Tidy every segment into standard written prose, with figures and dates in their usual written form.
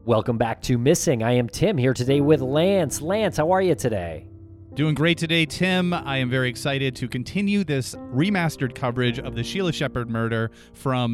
Welcome back to Missing. I am Tim here today with Lance. Lance, how are you today? Doing great today, Tim. I am very excited to continue this remastered coverage of the Sheila Shepard murder from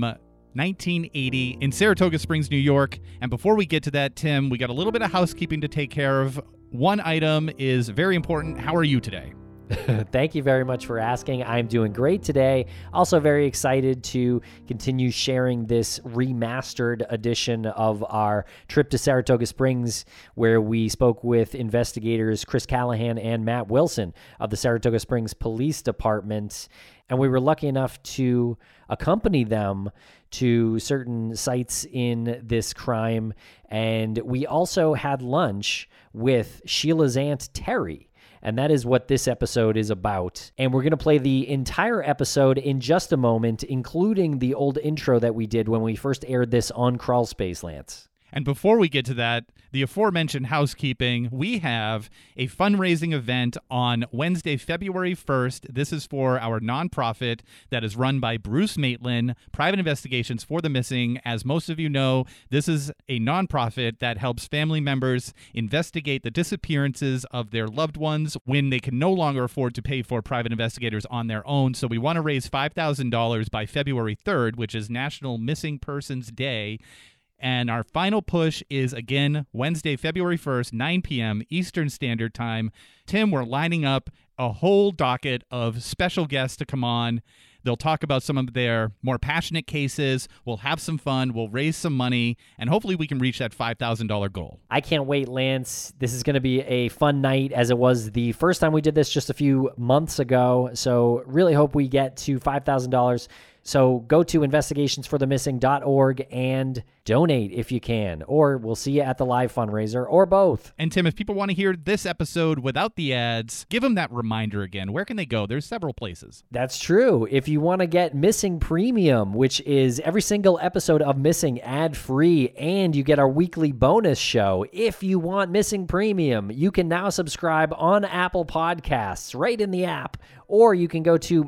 1980 in Saratoga Springs, New York. And before we get to that, Tim, we got a little bit of housekeeping to take care of. One item is very important. How are you today? Thank you very much for asking. I'm doing great today. Also very excited to continue sharing this remastered edition of our trip to Saratoga Springs, where we spoke with investigators Chris Callahan and Matt Wilson of the Saratoga Springs Police Department. And we were lucky enough to accompany them to certain sites in this crime. And we also had lunch with Sheila's aunt, Terry. And that is what this episode is about. And we're going to play the entire episode in just a moment, including the old intro that we did when we first aired this on Crawl Space, Lance. And before we get to that, the aforementioned housekeeping, we have a fundraising event on Wednesday, February 1st. This is for our nonprofit that is run by Bruce Maitland, Private Investigations for the Missing. As most of you know, this is a nonprofit that helps family members investigate the disappearances of their loved ones when they can no longer afford to pay for private investigators on their own. So we want to raise $5,000 by February 3rd, which is National Missing Persons Day. And our final push is, again, Wednesday, February 1st, 9 p.m. Eastern Standard Time. Tim, we're lining up a whole docket of special guests to come on. They'll talk about some of their more passionate cases. We'll have some fun. We'll raise some money. And hopefully we can reach that $5,000 goal. I can't wait, Lance. This is going to be a fun night, as it was the first time we did this just a few months ago. So really hope we get to $5,000. So go to investigationsforthemissing.org and donate if you can, or we'll see you at the live fundraiser, or both. And Tim, if people want to hear this episode without the ads, give them that reminder again. Where can they go? There's several places. That's true. If you want to get Missing Premium, which is every single episode of Missing ad-free, and you get our weekly bonus show, if you want Missing Premium, you can now subscribe on Apple Podcasts, right in the app, or you can go to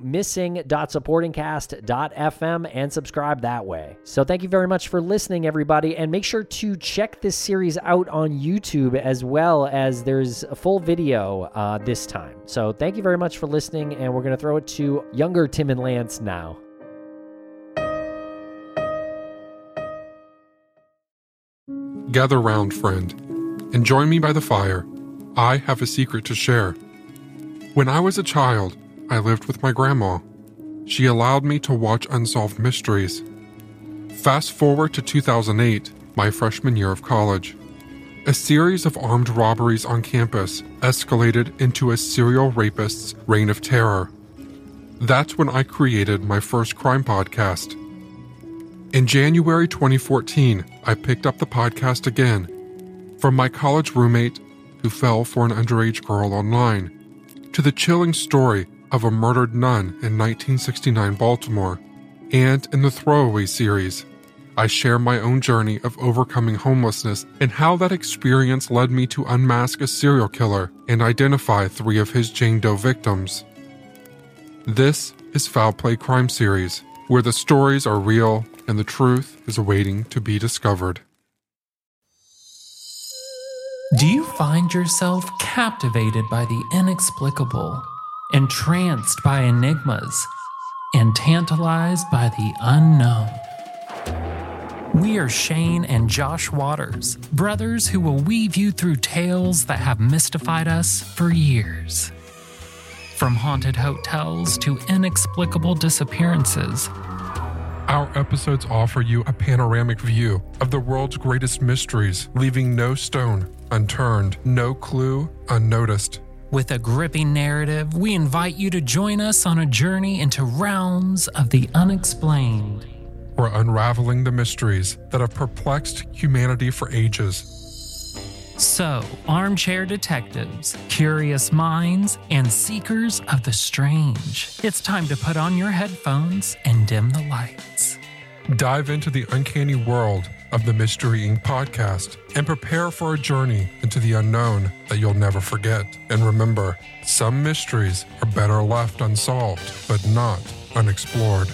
missing.supportingcast.fm and subscribe that way. So thank you very much for listening, everybody, and make sure to check this series out on YouTube, as well as there's a full video this time. So thank you very much for listening, and we're going to throw it to younger Tim and Lance now. Gather round, friend, and join me by the fire. I have a secret to share. When I was a child, I lived with my grandma. She allowed me to watch unsolved mysteries. Fast forward to 2008, my freshman year of college. A series of armed robberies on campus escalated into a serial rapist's reign of terror. That's when I created my first crime podcast. In January 2014, I picked up the podcast again from my college roommate who fell for an underage girl online, to the chilling story of a murdered nun in 1969 Baltimore. And in the Throwaway series, I share my own journey of overcoming homelessness and how that experience led me to unmask a serial killer and identify 3 of his Jane Doe victims. This is Foul Play Crime Series, where the stories are real and the truth is waiting to be discovered. Do you find yourself captivated by the inexplicable, entranced by enigmas, and tantalized by the unknown? We are Shane and Josh Waters, brothers who will weave you through tales that have mystified us for years. From haunted hotels to inexplicable disappearances, Our episodes offer you a panoramic view of the world's greatest mysteries, leaving no stone unturned, no clue unnoticed. with a gripping narrative, we invite you to join us on a journey into realms of the unexplained. We're unraveling the mysteries that have perplexed humanity for ages. So, armchair detectives, curious minds, and seekers of the strange, it's time to put on your headphones and dim the lights. Dive into the uncanny world of the Mystery Inc. podcast and prepare for a journey into the unknown that you'll never forget. And remember, some mysteries are better left unsolved, but not unexplored.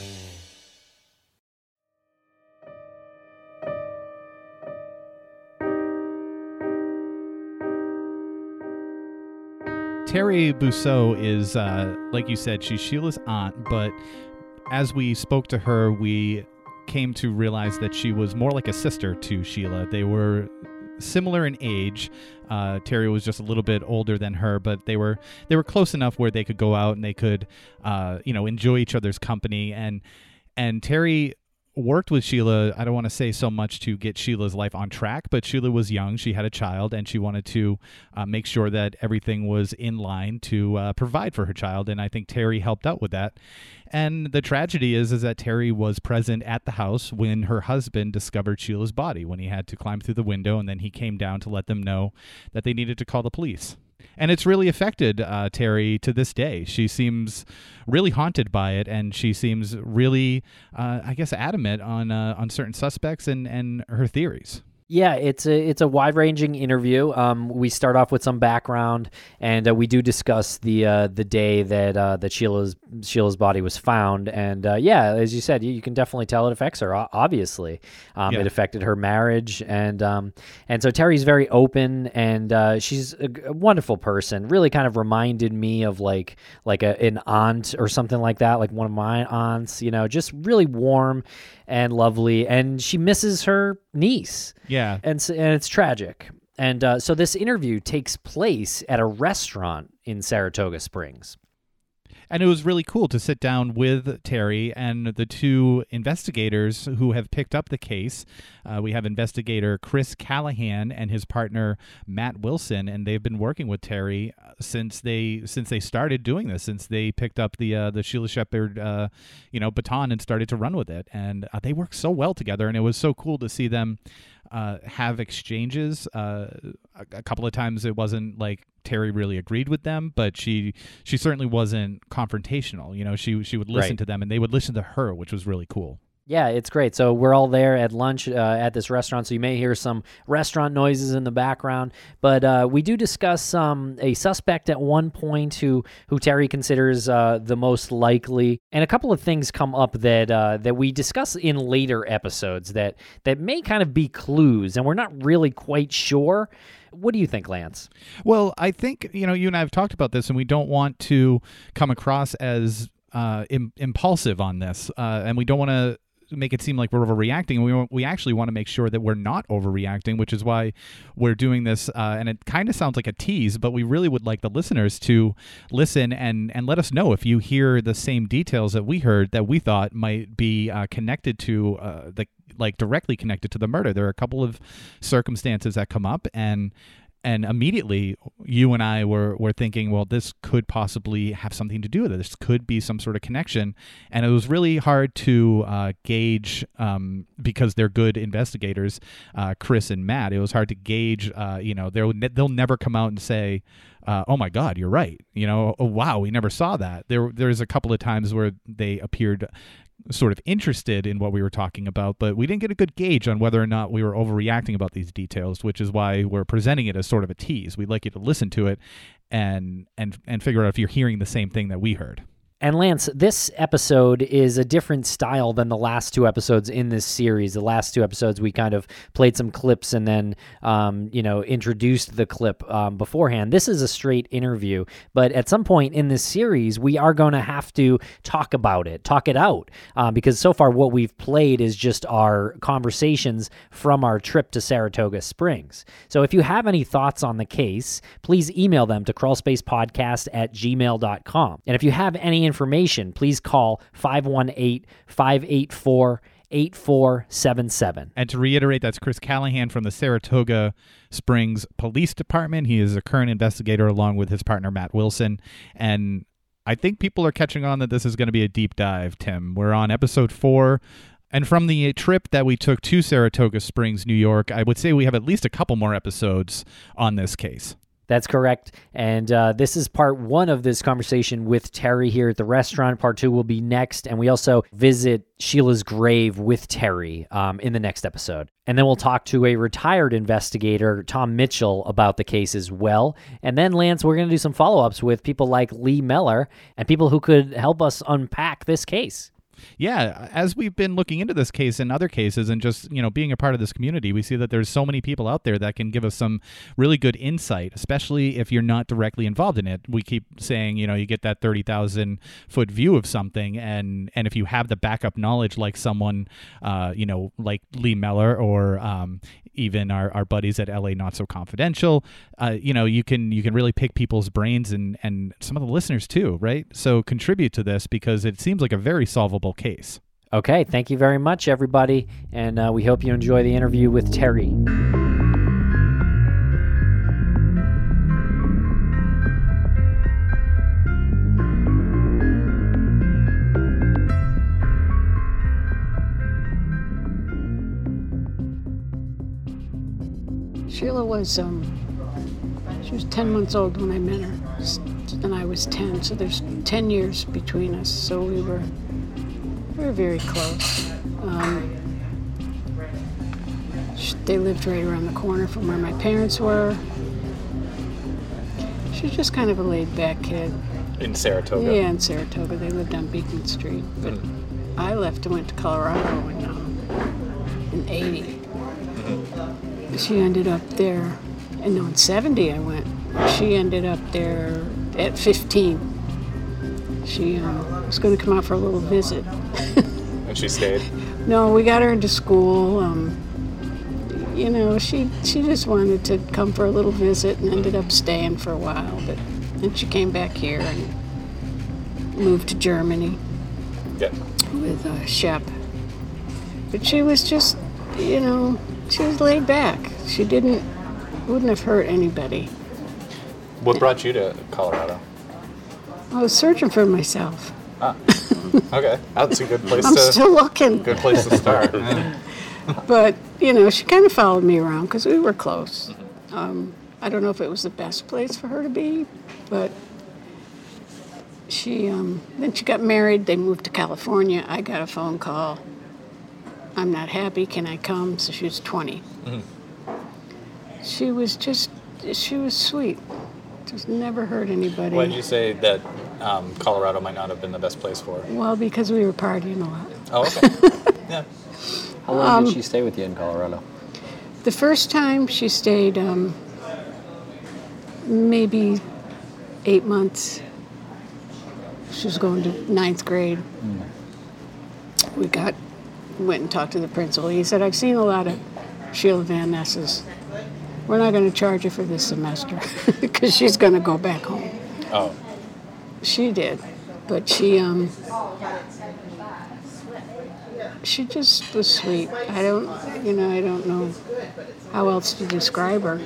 Terry Bousseau is, like you said, she's Sheila's aunt, but as we spoke to her, we came to realize that she was more like a sister to Sheila. They were similar in age. Terry was just a little bit older than her, but they were close enough where they could go out and they could, enjoy each other's company. And Terry worked with Sheila, I don't want to say so much to get Sheila's life on track, but Sheila was young, she had a child, and she wanted to make sure that everything was in line to provide for her child, and I think Terry helped out with that. And the tragedy is that Terry was present at the house when her husband discovered Sheila's body, when he had to climb through the window, and then he came down to let them know that they needed to call the police. And it's really affected Terry to this day. She seems really haunted by it, and she seems really, adamant on certain suspects and her theories. Yeah, it's a wide-ranging interview. We start off with some background, and we do discuss the day that Sheila's body was found. And as you said, you can definitely tell it affects her. Obviously, It affected her marriage, and so Terry's very open, and she's a wonderful person. Really, kind of reminded me of like an aunt or something like that, like one of my aunts. Just really warm and lovely, and she misses her niece. Yeah. And it's tragic. And so this interview takes place at a restaurant in Saratoga Springs. And it was really cool to sit down with Terry and the two investigators who have picked up the case. We have investigator Chris Callahan and his partner Matt Wilson, and they've been working with Terry since they started doing this, since they picked up the Sheila Shepherd baton and started to run with it. And they work so well together, and it was so cool to see them have exchanges. A couple of times it wasn't like Terry really agreed with them, but she certainly wasn't confrontational. She would listen to them, and they would listen to her, which was really cool. Yeah, it's great. So we're all there at lunch at this restaurant, so you may hear some restaurant noises in the background. But we do discuss a suspect at one point who Terry considers the most likely, and a couple of things come up that we discuss in later episodes that may kind of be clues, and we're not really quite sure. What do you think, Lance? Well, I think you and I have talked about this, and we don't want to come across as impulsive on this, and we don't want to make it seem like we're overreacting. We actually want to make sure that we're not overreacting, which is why we're doing this. And it kind of sounds like a tease, but we really would like the listeners to listen and let us know if you hear the same details that we heard that we thought might be connected to directly connected to the murder. There are a couple of circumstances that come up, and immediately you and I were thinking, well, this could possibly have something to do with it. This could be some sort of connection. And it was really hard to gauge because they're good investigators, Chris and Matt. It was hard to gauge, they'll never come out and say, oh my God, you're right. Oh, wow, we never saw that. There's a couple of times where they appeared sort of interested in what we were talking about, but we didn't get a good gauge on whether or not we were overreacting about these details, which is why we're presenting it as sort of a tease. We'd like you to listen to it and figure out if you're hearing the same thing that we heard. And Lance, this episode is a different style than the last two episodes in this series. The last two episodes, we kind of played some clips and then, introduced the clip beforehand. This is a straight interview, but at some point in this series, we are going to have to talk about it, talk it out, because so far what we've played is just our conversations from our trip to Saratoga Springs. So if you have any thoughts on the case, please email them to crawlspacepodcast@gmail.com. And if you have any information, please call 518-584-8477. And to reiterate, that's Chris Callahan from the Saratoga Springs Police Department. He is a current investigator along with his partner, Matt Wilson. And I think people are catching on that this is going to be a deep dive, Tim. We're on episode 4. And from the trip that we took to Saratoga Springs, New York, I would say we have at least a couple more episodes on this case. That's correct. And this is part 1 of this conversation with Terry here at the restaurant. Part 2 will be next. And we also visit Sheila's grave with Terry in the next episode. And then we'll talk to a retired investigator, Tom Mitchell, about the case as well. And then, Lance, we're going to do some follow-ups with people like Lee Meller and people who could help us unpack this case. Yeah, as we've been looking into this case and other cases and just, being a part of this community, we see that there's so many people out there that can give us some really good insight, especially if you're not directly involved in it. We keep saying, you get that 30,000 foot view of something, and if you have the backup knowledge like someone, like Lee Meller or even our buddies at LA Not So Confidential, you can really pick people's brains and some of the listeners too, right? So contribute to this because it seems like a very solvable case. Okay, thank you very much, everybody, and we hope you enjoy the interview with Terry. Sheila was, she was 10 months old when I met her, and I was 10, so there's 10 years between us, so we were very close. They lived right around the corner from where my parents were. She was just kind of a laid-back kid. In Saratoga? Yeah, in Saratoga. They lived on Beacon Street, but I left and went to Colorado in 80. She ended up there, and no, in 70 I went. She ended up there at 15. She was going to come out for a little visit. And she stayed? No, we got her into school. She just wanted to come for a little visit and ended up staying for a while. But then she came back here and moved to Germany with Shep. But she was just, she was laid back. She wouldn't have hurt anybody. What brought you to Colorado? I was searching for myself. Ah, okay. That's a good place I'm still looking. Good place to start. But, she kind of followed me around because we were close. I don't know if it was the best place for her to be, but then she got married. They moved to California. I got a phone call. I'm not happy. Can I come? So she was 20. Mm-hmm. She was sweet. Just never hurt anybody. Why did you say that Colorado might not have been the best place for her? Well, because we were partying a lot. Oh, okay. Yeah. How long did she stay with you in Colorado? The first time she stayed maybe 8 months. She was going to ninth grade. We went and talked to the principal. He said, I've seen a lot of Sheila Van Ness's. We're not going to charge her for this semester because she's going to go back home. Oh. She did. But she just was sweet. I don't know how else to describe her.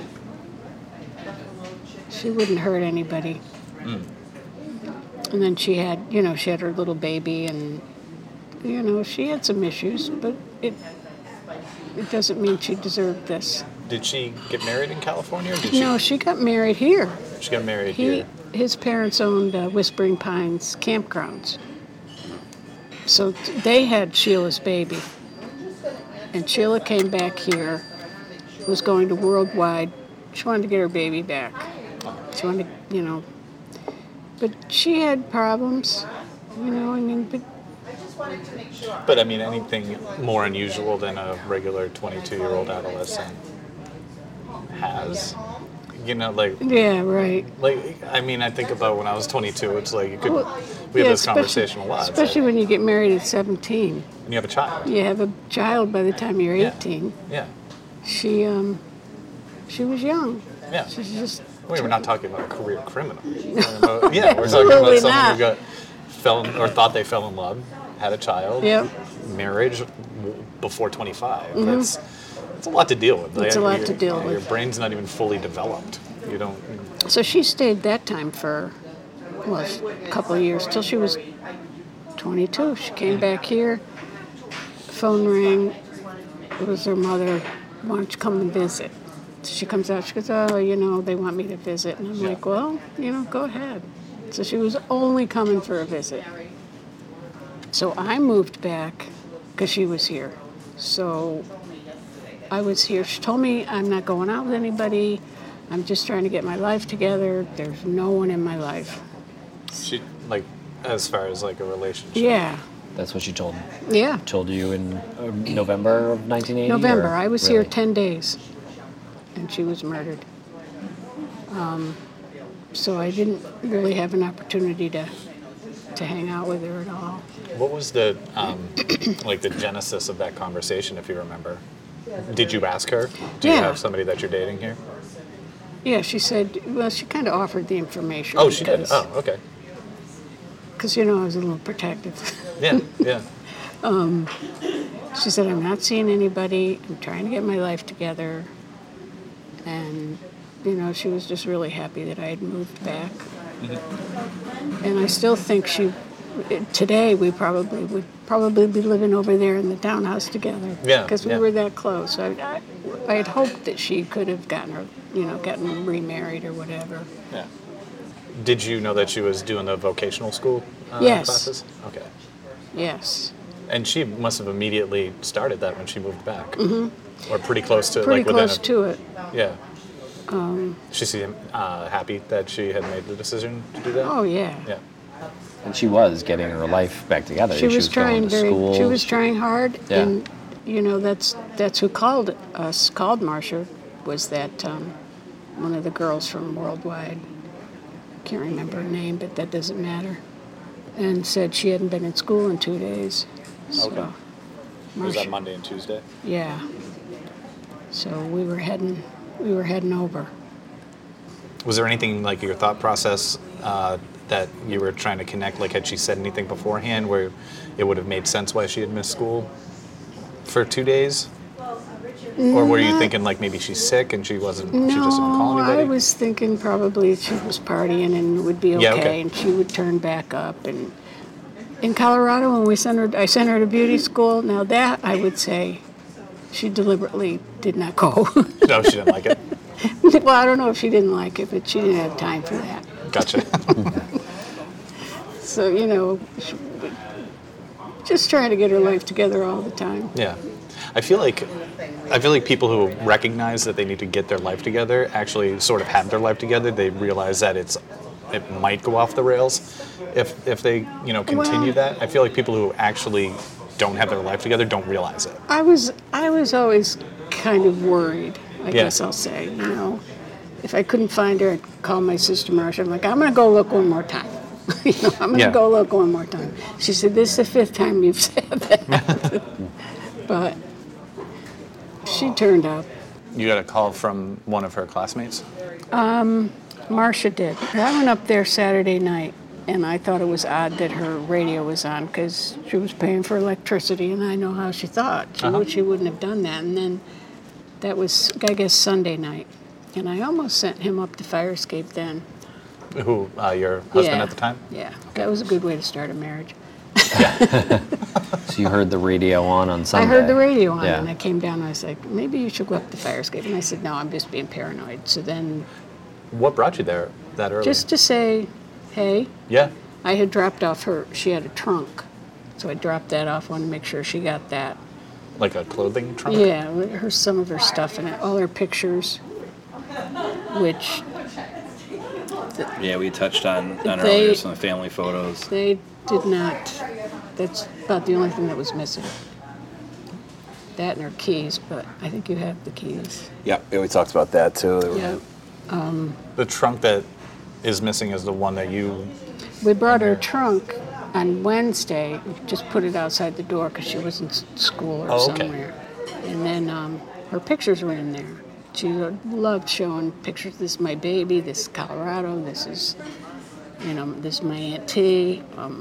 She wouldn't hurt anybody. And then she had her little baby and she had some issues, but it doesn't mean she deserved this. Did she get married in California? Or No, she got married here. She got married here. His parents owned Whispering Pines campgrounds. So they had Sheila's baby. And Sheila came back here, was going to Worldwide. She wanted to get her baby back. She wanted to, but she had problems, But I mean, anything more unusual than a regular 22-year-old adolescent has, Yeah, right. I think about when I was 22. It's like we have this conversation a lot. Especially when you get married at 17. And you have a child. You have a child by the time you're 18. Yeah. She was young. Yeah. She's just. We're not talking about a career criminal. We're talking about someone who thought they fell in love, had a child, marriage before 25. Mm-hmm. That's a lot to deal with. It's a lot to deal with. Your brain's not even fully developed. You don't. So she stayed that time for a couple of years till she was 22. She came back here. Phone rang. It was her mother. Why don't you come and visit? She comes out, she goes, they want me to visit. And I'm like, well, go ahead. So she was only coming for a visit. So I moved back because she was here. So I was here. She told me, I'm not going out with anybody. I'm just trying to get my life together. There's no one in my life. She, as far as a relationship? Yeah. That's what she told Yeah. told you in November of 1980? November. or- I was really? here 10 days, and she was murdered. So I didn't really have an opportunity to hang out with her at all. What was the like the genesis of that conversation, if you remember? Did you ask her? Do you Yeah. have somebody that you're dating here? Yeah, she said, well, she kind of offered the information. Oh, she did. Oh, okay. Because, I was a little protective. Yeah, yeah. She said, I'm not seeing anybody. I'm trying to get my life together. And, she was just really happy that I had moved back. Mm-hmm. And I still think today we would probably be living over there in the townhouse together. Yeah. Because we yeah. were that close. I had hoped that she could have gotten remarried or whatever. Yeah. Did you know that she was doing the vocational school Yes. classes? Okay. Yes. And she must have immediately started that when she moved back. Mm-hmm. Or pretty close to it. Pretty like within close to it. Yeah. She seemed happy that she had made the decision to do that? Oh, yeah. Yeah. And she was getting her life back together. She was trying going to school. She was trying hard, Yeah. and that's who called us. Called Marcia was that one of the girls from Worldwide. Can't remember her name, but that doesn't matter. And said she hadn't been in school in 2 days. So, Okay. Was that Monday and Tuesday? Yeah. So we were heading over. Was there anything like your thought process that you were trying to connect? Like, had she said anything beforehand where it would have made sense why she had missed school for 2 days? Or were you thinking like maybe she's sick and she just didn't call anybody? I was thinking probably she was partying and would be okay, Yeah, okay. and she would turn back up. And in Colorado, when I sent her to beauty school. Now that I would say she deliberately did not go. No, she didn't like it. Well, I don't know if she didn't like it, but she didn't have time for that. Gotcha. So, just trying to get her life together all the time. Yeah. I feel like people who recognize that they need to get their life together actually sort of have their life together. They realize that it might go off the rails if they continue that. I feel like people who actually don't have their life together don't realize it. I was always kind of worried, I Yeah. guess I'll say, If I couldn't find her, I'd call my sister Marcia. I'm like, I'm going to go look one more time. I'm going to go look one more time. She said, this is the 5th time you've said that. But she turned up. You got a call from one of her classmates? Marcia did. I went up there Saturday night, and I thought it was odd that her radio was on because she was paying for electricity, and I know how she thought. She wouldn't have done that. And then that was, I guess, Sunday night. And I almost sent him up to fire escape then. Who, your husband at the time? Yeah, that was a good way to start a marriage. So you heard the radio on Sunday? I heard the radio on, Yeah. and I came down and I was like, maybe you should go up to fire escape. And I said, no, I'm just being paranoid. So then, What brought you there that early? just to say, hey, Yeah. I had dropped off she had a trunk. So I dropped that off, wanted to make sure she got that. Like a clothing trunk? Yeah, some of her stuff in it, all her pictures, which Yeah, we touched on earlier some family photos. they did not, that's about the only thing that was missing. That and her keys, but I think you have the keys. Yeah, we talked about that too. Yeah. The trunk that is missing is the one that you... We brought her trunk on Wednesday, just put it outside the door because she was in school or somewhere. And then her pictures were in there. She loved showing pictures. This is my baby, this is Colorado, this is, this is my Aunt T.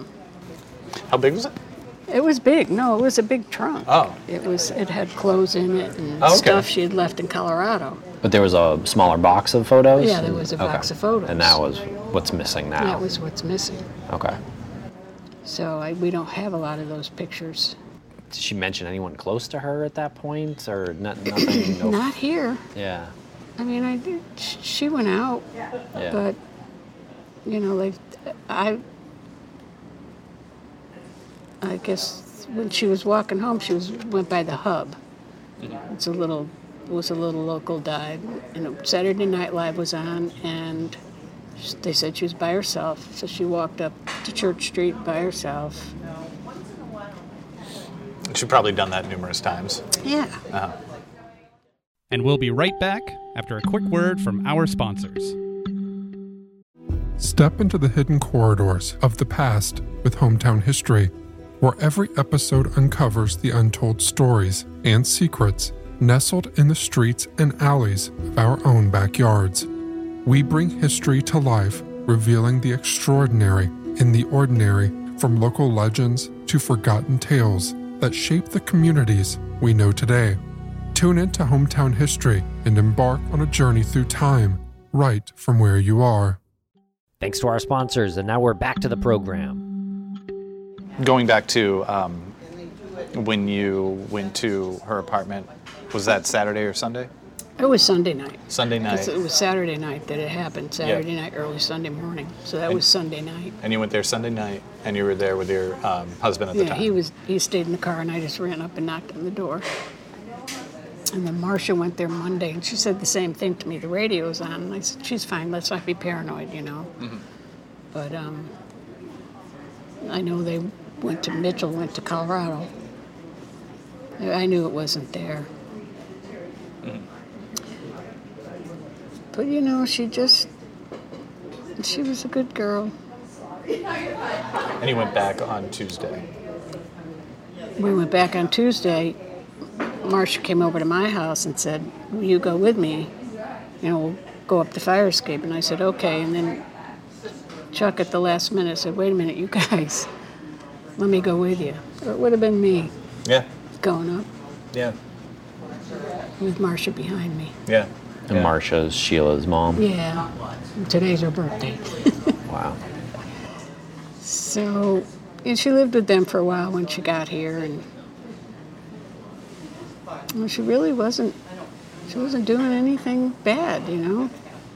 How big was it? It was big. No, it was a big trunk. Oh. It had clothes in it and Oh, okay. stuff she had left in Colorado. But there was a smaller box of photos? Yeah, there was a box of photos. And that was what's missing now? That was what's missing. Okay. So we don't have a lot of those pictures. Did she mention anyone close to her at that point, or nothing? No. Not here. Yeah. I mean, she went out, Yeah. but I guess when she was walking home, went by the Hub. It was a little local dive, and Saturday Night Live was on, and they said she was by herself, so she walked up to Church Street by herself, She's probably done that numerous times. Yeah. And we'll be right back after a quick word from our sponsors. Step into the hidden corridors of the past with Hometown History, where every episode uncovers the untold stories and secrets nestled in the streets and alleys of our own backyards. We bring history to life, revealing the extraordinary in the ordinary, from local legends to forgotten tales that shape the communities we know today. Tune into Hometown History and embark on a journey through time, right from where you are. Thanks to our sponsors, and now we're back to the program. Going back to when you went to her apartment, was that Saturday or Sunday? It was Sunday night. Sunday night. Because it was Saturday night that it happened. Saturday night, early Sunday morning. So that was Sunday night. And you went there Sunday night, and you were there with your husband at the time. Yeah, he stayed in the car, and I just ran up and knocked on the door. And then Marcia went there Monday, and she said the same thing to me. The radio was on, and I said, she's fine. Let's not be paranoid, you know. Mm-hmm. But I know they went to Mitchell, went to Colorado. I knew it wasn't there. Mm-hmm. But, you know, she was a good girl. And you went back on Tuesday. We went back on Tuesday. Marcia came over to my house and said, will you go with me? You know, we'll go up the fire escape. And I said, okay. And then Chuck at the last minute said, wait a minute, you guys, let me go with you. Or it would have been me. Yeah. Going up. Yeah. With Marcia behind me. Yeah. And Marcia's Sheila's mom. Yeah. And today's her birthday. Wow. So, and she lived with them for a while when she got here, and well, she really wasn't doing anything bad, you know.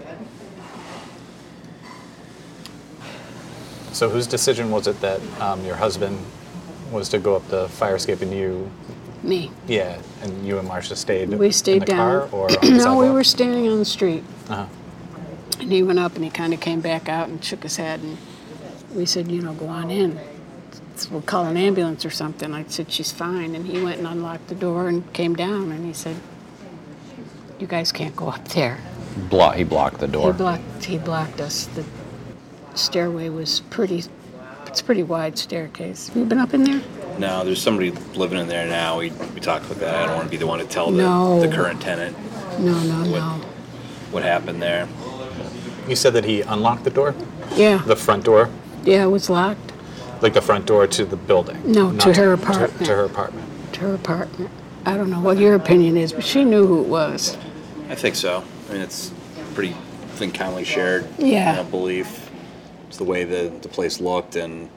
So whose decision was it that your husband was to go up the fire escape and you? Me. Yeah, and you and Marcia stayed. We stayed in the down. Car or on the no, sidewalk? we were standing on the street. Uh-huh. And he went up and he kind of came back out and shook his head, and we said, you know, go on in. We'll call an ambulance or something. I said, she's fine. And he went and unlocked the door and came down, and he said, you guys can't go up there. He blocked the door. He blocked us. The stairway was it's a pretty wide staircase. Have you been up in there? No, there's somebody living in there now. We talked about that. I don't want to be the one to tell the current tenant. No. What happened there. You said that he unlocked the door? Yeah. The front door? Yeah, it was locked. Like the front door to the building? No, to her apartment. To her apartment. To her apartment. I don't know what your opinion is, but she knew who it was. I think so. I mean, it's pretty commonly shared belief. It's the way the place looked, and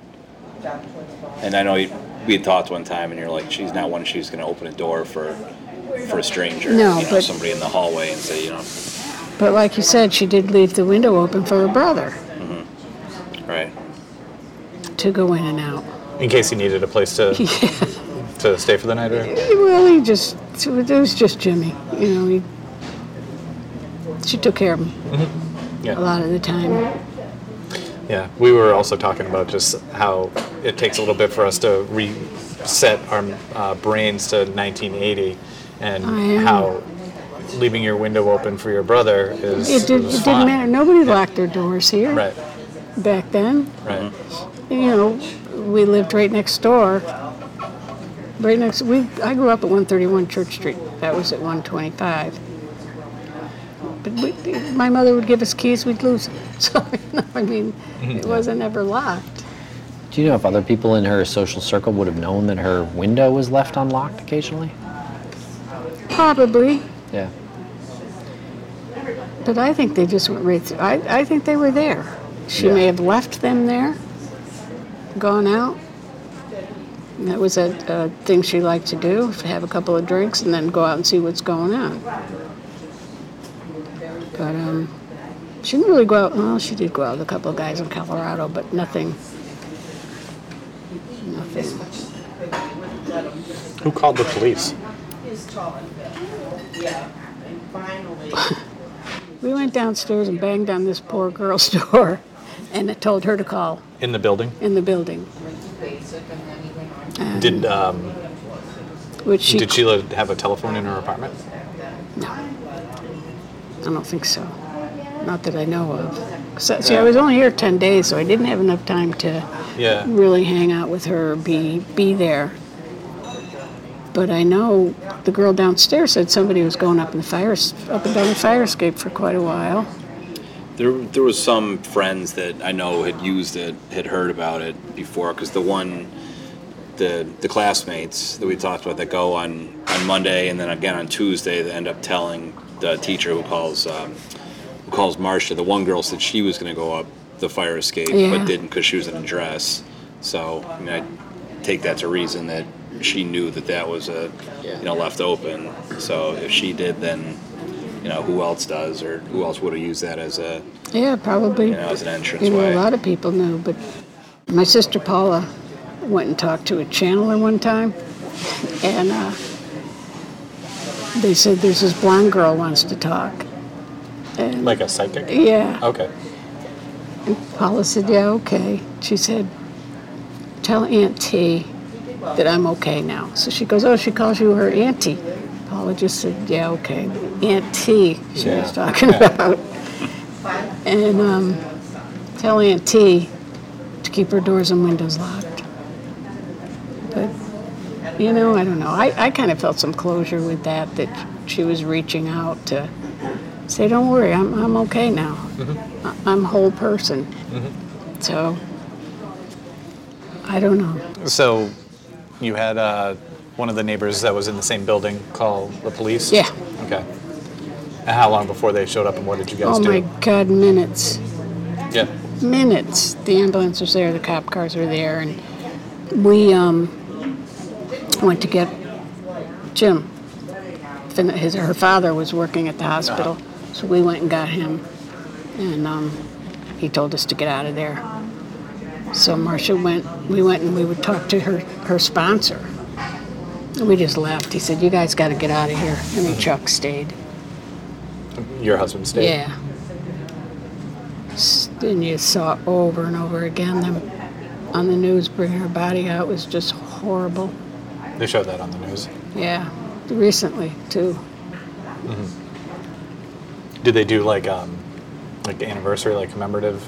I know we had talked one time, and you're like, she's not one she's going to open a door for a stranger. No, but somebody in the hallway and say, But like you said, she did leave the window open for her brother. Mm-hmm. Right. To go in and out. In case he needed a place to to stay for the night, or? Well, it was just Jimmy. You know, she took care of him a lot of the time. Yeah, we were also talking about just how it takes a little bit for us to reset our brains to 1980, and how leaving your window open for your brother is it didn't matter. Nobody locked their doors here. Right. Back then. Right. You know, we lived right next door. I grew up at 131 Church Street. That was at 125. But my mother would give us keys, we'd lose them. So, it wasn't ever locked. Do you know if other people in her social circle would have known that her window was left unlocked occasionally? Probably. Yeah. But I think they just went right through. I think they were there. She may have left them there, gone out. And that was a thing she liked to do, to have a couple of drinks and then go out and see what's going on. But she didn't really go out. Well, she did go out with a couple of guys in Colorado, but nothing. Who called the police? We went downstairs and banged on this poor girl's door, and it told her to call. In the building? In the building. Did Did Sheila have a telephone in her apartment? No. I don't think so. Not that I know of. See, I was only here 10 days, so I didn't have enough time to really hang out with her or be there. But I know the girl downstairs said somebody was going up and down the fire escape for quite a while. There was some friends that I know had used it, had heard about it before, because the classmates that we talked about that go on Monday and then again on Tuesday, they end up telling the teacher who calls Marcia. The one girl said she was going to go up the fire escape, but didn't because she was in a dress. So I mean, I take that to reason that she knew that was left open. So if she did, then who else does, or who else would have used that as a probably as an entranceway. A lot of people knew, but my sister Paula went and talked to a channeler one time, and they said there's this blonde girl wants to talk. And like a psychic? Yeah. Okay. And Paula said, yeah, okay. She said, tell Aunt T that I'm okay now. So she goes, oh, she calls you her auntie. Paula just said, yeah, okay. Aunt T she was talking about. And tell Aunt T to keep her doors and windows locked. But, I don't know. I kind of felt some closure with that she was reaching out to say, don't worry, I'm okay now. Mm-hmm. I'm a whole person. Mm-hmm. So, I don't know. So, you had one of the neighbors that was in the same building call the police? Yeah. Okay. And how long before they showed up, and what did you guys do? Oh, my God, minutes. Yeah. Minutes. The ambulance was there, the cop cars were there, and we went to get Jim. Her father was working at the hospital, so we went and got him, and he told us to get out of there. So Marcia we went and we would talk to her sponsor. And we just left. He said, you guys got to get out of here. And then Chuck stayed. Your husband stayed? Yeah. And you saw over and over again them on the news bringing her body out. It was just horrible. They showed that on the news? Yeah, recently too. Mm-hmm. Did they do like anniversary, like commemorative?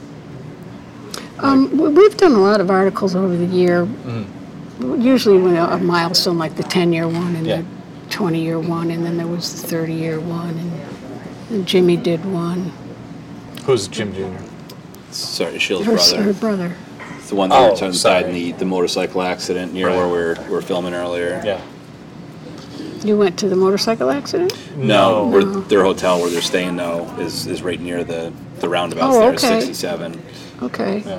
We've done a lot of articles over the year. Mm-hmm. Usually when a milestone like the 10-year one and the 20-year one, and then there was the 30-year one, and Jimmy did one. Who's Jim Jr.? Sorry, Sheila's brother. Her brother. It's the one that died in the motorcycle accident near where we were filming earlier. Yeah. You went to the motorcycle accident? No. Their hotel where they're staying now is right near the roundabouts there, 67. Okay. Yeah.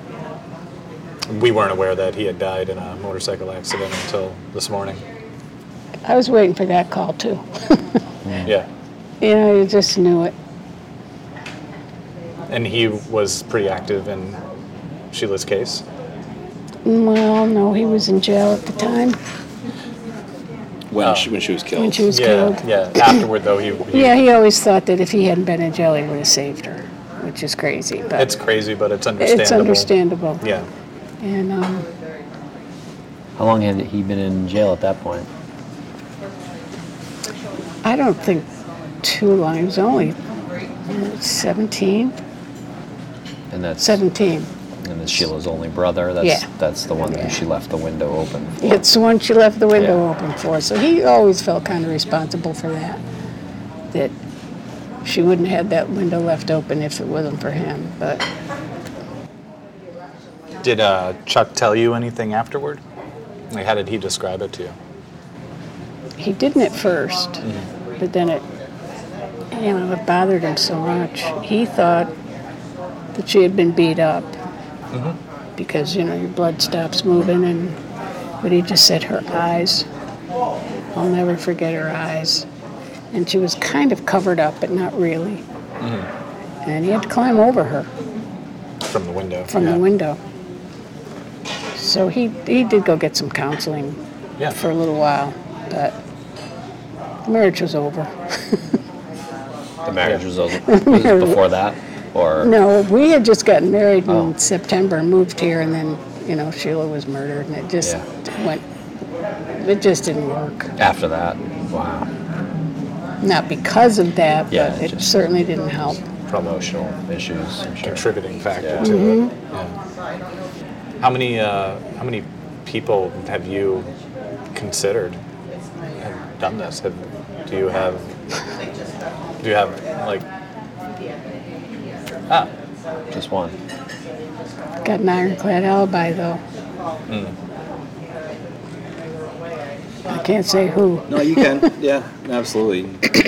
We weren't aware that he had died in a motorcycle accident until this morning. I was waiting for that call too. Yeah. Yeah, you just knew it. And he was pretty active in Sheila's case? Well, no, he was in jail at the time. When she was killed. When she was killed. Yeah, afterward though he he always thought that if he hadn't been in jail he would have saved her, which is crazy. But it's crazy, but it's understandable. It's understandable. Yeah. And how long had he been in jail at that point? I don't think too long. He was only 17. And that's 17. And it's Sheila's only brother. That's the one that she left the window open for. It's the one she left the window open for. So he always felt kind of responsible for that. That she wouldn't have had that window left open if it wasn't for him. But did Chuck tell you anything afterward? Like, how did he describe it to you? He didn't at first, but then it bothered him so much. He thought that she had been beat up because, your blood stops moving, but he just said her eyes. I'll never forget her eyes. And she was kind of covered up, but not really. Mm-hmm. And he had to climb over her. From the window. From the window. So he did go get some counseling for a little while, but the marriage was over. The marriage was over? Was it before that? Or no, we had just gotten married in September and moved here, and then, Sheila was murdered, and it just went It just didn't work. After that, wow. Not because of that, Yeah, but it just- certainly didn't help. Promotional issues, I'm sure. Contributing factor Yeah. to it. Yeah. How many people have you considered have done this? Do you have like Just one. Got an ironclad alibi, though. I can't say who. No, you can. Yeah, absolutely.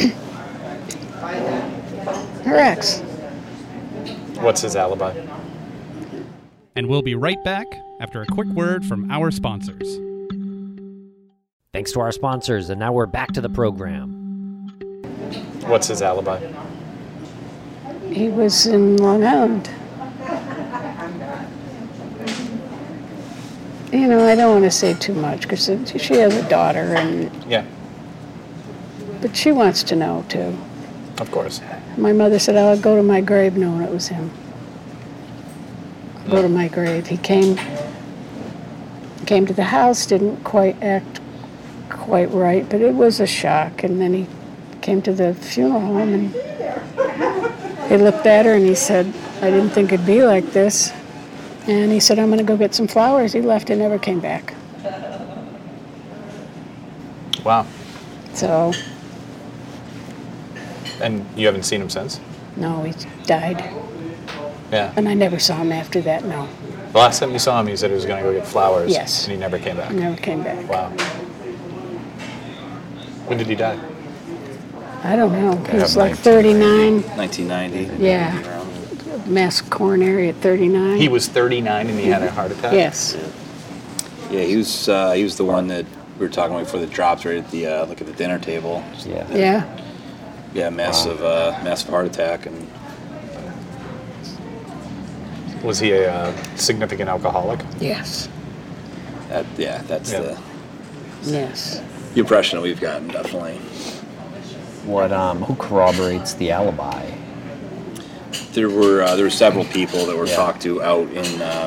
Her ex. what's his alibi? And we'll be right back after a quick word from our sponsors. Thanks to our sponsors, and now we're back to the program. What's his alibi? He was in Long Island. You know, I don't want to say too much because she has a daughter, Yeah, but she wants to know too. of course. My mother said, "I'll go to my grave knowing it was him." I'll go to my grave. He came to the house, didn't quite act quite right, but it was a shock. And then he came to the funeral home and he looked at her and he said, "I didn't think it'd be like this." And he said, "I'm going to go get some flowers." He left and never came back. Wow. So, And you haven't seen him since? no, he died. Yeah. And I never saw him after that, no. The last time you saw him, he said he was going to go get flowers. Yes. And he never came back. He never came back. Wow. When did he die? I don't know. He was have like 39. 1990. Yeah. Mass coronary at 39. He was 39 and he had a heart attack? Yes. Yeah, he was the one that we were talking about before the drops right at the look at the dinner table. Yeah. Yeah. Yeah, massive heart attack, and Was he a significant alcoholic? Yes. that's Yeah. Yes. the impression that we've gotten, definitely. Who corroborates the alibi? There were several people that were Yeah. talked to out in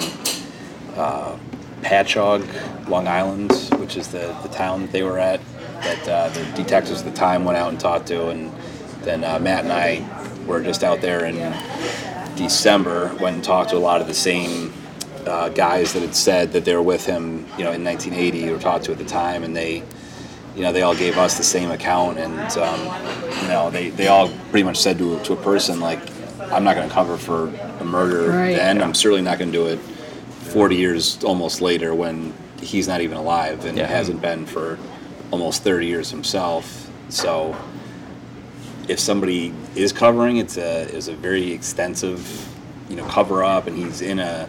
Patchogue, Long Island, which is the town that they were at, that the detectives at the time went out and talked to, and then Matt and I were just out there in December, went and talked to a lot of the same guys that had said that they were with him, in 1980 or talked to at the time, and they all gave us the same account, and they all pretty much said to a person, like, I'm not going to cover for a murder Right. then. I'm certainly not going to do it 40 years almost later when he's not even alive and Yeah. hasn't been for almost 30 years himself. So if somebody is covering, it's a very extensive, cover up, and he's in a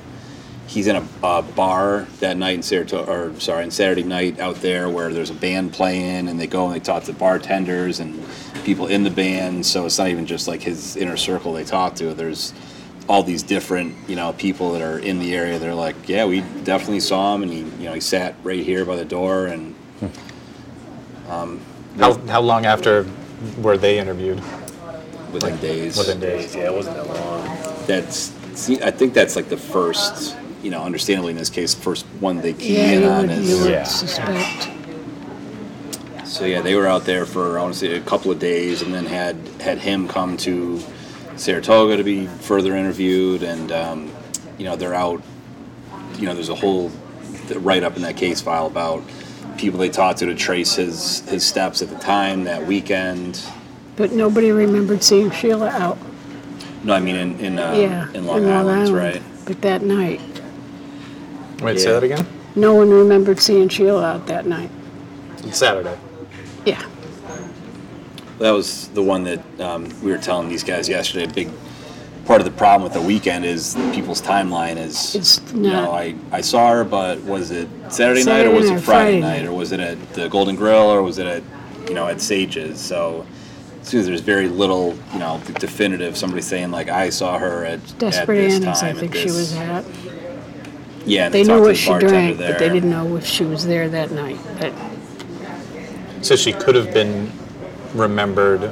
bar that night in Saturday night out there where there's a band playing, and they go and they talk to bartenders and people in the band. So it's not even just like his inner circle they talk to. There's all these different, people that are in the area. They're like, yeah, we definitely saw him, and he sat right here by the door. And How long after were they interviewed? within days. Within days, yeah, it wasn't that long. I think that's like the first, understandably in this case, first one they key Yeah, in you on would, is. you would Yeah. suspect. So yeah, they were out there for, I want to say, a couple of days, and then had him come to Saratoga to be further interviewed, and they're out. There's a whole write-up in that case file about people they talked to trace his steps at the time that weekend. But nobody remembered seeing Sheila out. No, I mean in Long Island, right? But that night, Wait, say Yeah. that again? no one remembered seeing Sheila out that night. It's Saturday. Yeah. That was the one that we were telling these guys yesterday. A big part of the problem with the weekend is people's timeline is, It's not. I saw her, but was it Saturday night or was it Friday night? night. Or was it at the Golden Grill or was it at Sage's? So as soon as there's very little, definitive, somebody saying like, I saw her at Desperate this Annie's, time. I think at she this. was at. Yeah, and They talked knew to what the she bartender drank, but they there. didn't know if she was there that night. But So she could have been remembered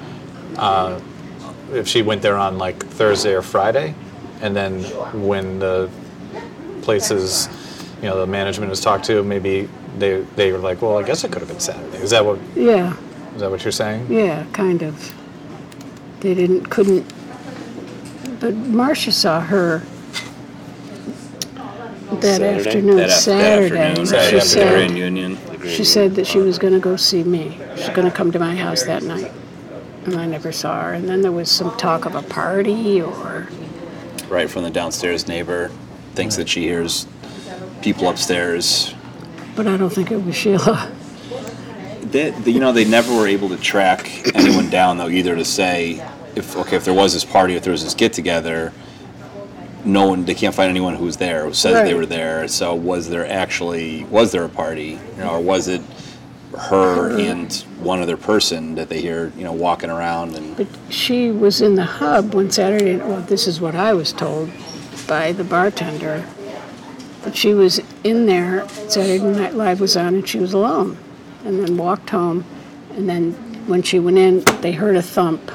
if she went there on like Thursday or Friday, and then when the places, the management was talked to, maybe they were like, well, I guess it could have been Saturday. Is that what? Yeah. Is that what you're saying? Yeah, kind of. They couldn't. But Marcia saw her that afternoon, Saturday. Saturday after the Grand Union. She said that she was going to go see me. She was going to come to my house that night. And I never saw her. And then there was some talk of a party or... Right, from the downstairs neighbor. Thinks that she hears people upstairs. But I don't think it was Sheila. They never were able to track anyone down, though, either to say, if there was this party, if there was this get-together, they can't find anyone who was there, who says they were there. So was there a party? Or was it her and one other person that they hear, walking around? But she was in the hub when Saturday, well, this is what I was told by the bartender, but she was in there, Saturday Night Live was on, and she was alone, and then walked home, and then when she went in, they heard a thump.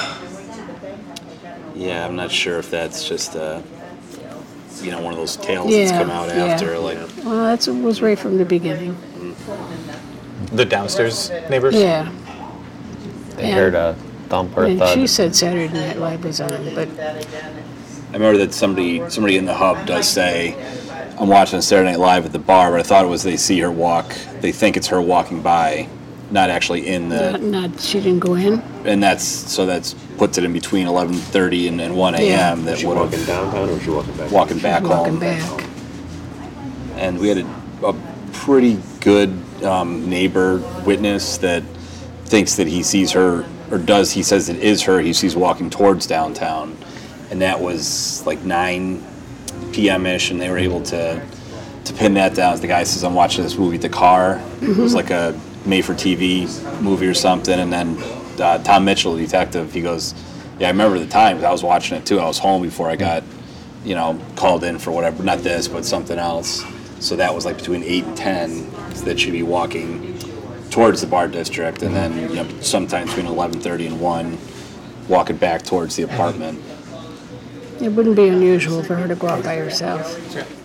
Yeah, I'm not sure if that's just one of those tales that's come out after. Well, that was right from the beginning. The downstairs neighbors? Yeah. They heard a thump or a and thud. she said Saturday Night Live was on, but... I remember that somebody in the hub does say, I'm watching Saturday Night Live at the bar, but I thought it was they see her walk, they think it's her walking by, not actually in the... Not she didn't go in? And that's puts it in between 11:30 and 1 a.m. Was she walking downtown or was she walking back? Walking back home. Walking back. And we had a pretty good neighbor witness that thinks that he sees her, he says it is her, he sees walking towards downtown. And that was like 9 p.m.-ish, and they were able to pin that down. The guy says, I'm watching this movie at the car. It was like a made-for-TV movie or something. And then Tom Mitchell, the detective, he goes, yeah, I remember the time, 'cause I was watching it too. I was home before I got, called in for whatever, not this, but something else. So that was like between 8 and 10 that she'd be walking towards the bar district, and then sometime between 11:30 and 1, walking back towards the apartment. It wouldn't be unusual for her to go out by herself.